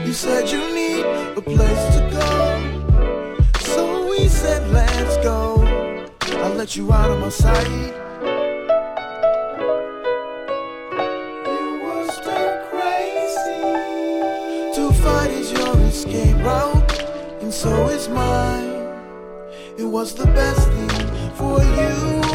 You said you need a place to go, so we said let's go. I'll let you out of my sight. You were still crazy. To fight is your escape route, and so is mine. It was the best thing for you